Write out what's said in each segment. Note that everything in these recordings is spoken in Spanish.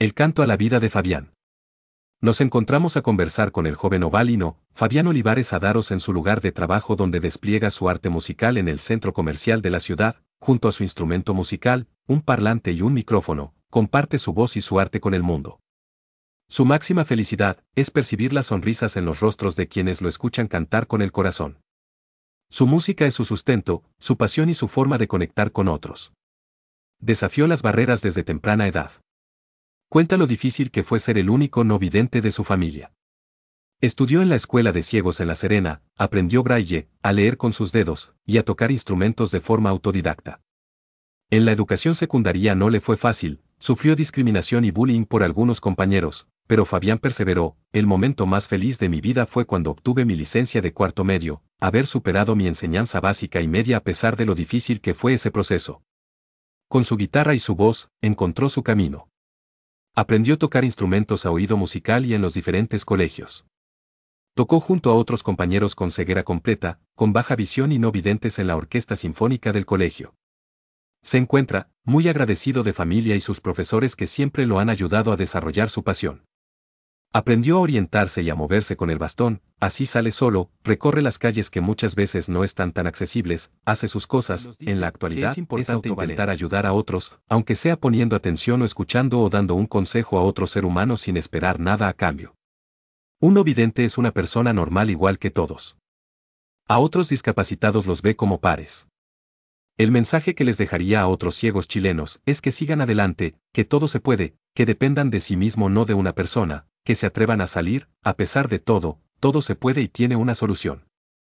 El canto a la vida de Fabián. Nos encontramos a conversar con el joven ovalino, Fabián Olivares Adaros en su lugar de trabajo donde despliega su arte musical en el centro comercial de la ciudad, junto a su instrumento musical, un parlante y un micrófono, comparte su voz y su arte con el mundo. Su máxima felicidad es percibir las sonrisas en los rostros de quienes lo escuchan cantar con el corazón. Su música es su sustento, su pasión y su forma de conectar con otros. Desafió las barreras desde temprana edad. Cuenta lo difícil que fue ser el único no vidente de su familia. Estudió en la escuela de ciegos en La Serena, aprendió braille, a leer con sus dedos, y a tocar instrumentos de forma autodidacta. En la educación secundaria no le fue fácil, sufrió discriminación y bullying por algunos compañeros, pero Fabián perseveró. El momento más feliz de mi vida fue cuando obtuve mi licencia de cuarto medio, haber superado mi enseñanza básica y media a pesar de lo difícil que fue ese proceso. Con su guitarra y su voz, encontró su camino. Aprendió a tocar instrumentos a oído musical y en los diferentes colegios. Tocó junto a otros compañeros con ceguera completa, con baja visión y no videntes en la orquesta sinfónica del colegio. Se encuentra muy agradecido de familia y sus profesores que siempre lo han ayudado a desarrollar su pasión. Aprendió a orientarse y a moverse con el bastón, así sale solo, recorre las calles que muchas veces no están tan accesibles, hace sus cosas. En la actualidad es importante intentar ayudar a otros, aunque sea poniendo atención o escuchando o dando un consejo a otro ser humano sin esperar nada a cambio. Un no vidente es una persona normal igual que todos. A otros discapacitados los ve como pares. El mensaje que les dejaría a otros ciegos chilenos es que sigan adelante, que todo se puede, que dependan de sí mismo no de una persona, que se atrevan a salir, a pesar de todo se puede y tiene una solución.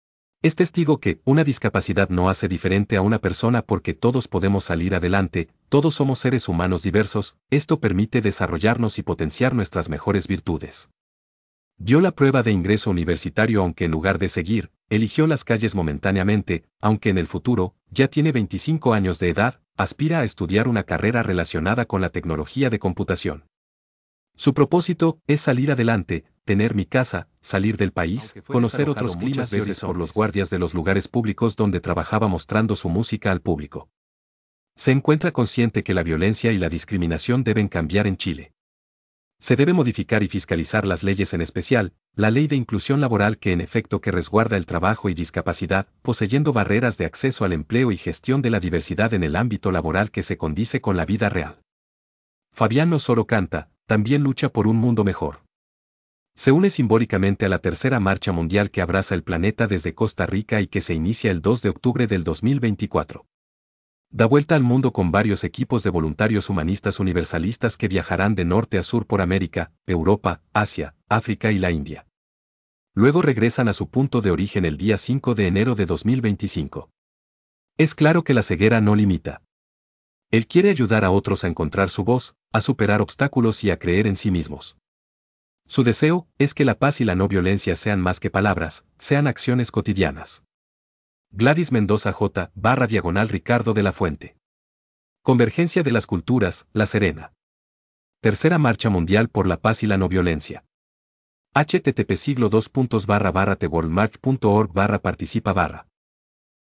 Es testigo que una discapacidad no hace diferente a una persona porque todos podemos salir adelante, todos somos seres humanos diversos, esto permite desarrollarnos y potenciar nuestras mejores virtudes. Dio la prueba de ingreso universitario aunque en lugar de seguir, eligió las calles momentáneamente, aunque en el futuro, ya tiene 25 años de edad, aspira a estudiar una carrera relacionada con la tecnología de computación. Su propósito es salir adelante, tener mi casa, salir del país, conocer otros climas veces por los guardias de los lugares públicos donde trabajaba mostrando su música al público. Se encuentra consciente que la violencia y la discriminación deben cambiar en Chile. Se debe modificar y fiscalizar las leyes, en especial, la ley de inclusión laboral que en efecto que resguarda el trabajo y discapacidad, poseyendo barreras de acceso al empleo y gestión de la diversidad en el ámbito laboral que se condice con la vida real. Fabián no solo canta, también lucha por un mundo mejor. Se une simbólicamente a la tercera marcha mundial que abraza el planeta desde Costa Rica y que se inicia el 2 de octubre del 2024. Da vuelta al mundo con varios equipos de voluntarios humanistas universalistas que viajarán de norte a sur por América, Europa, Asia, África y la India. Luego regresan a su punto de origen el día 5 de enero de 2025. Es claro que la ceguera no limita. Él quiere ayudar a otros a encontrar su voz, a superar obstáculos y a creer en sí mismos. Su deseo es que la paz y la no violencia sean más que palabras, sean acciones cotidianas. Gladys Mendoza J. // Ricardo de la Fuente. Convergencia de las Culturas, La Serena. Tercera Marcha Mundial por la Paz y la No Violencia. http://teworldmarch.org/participa/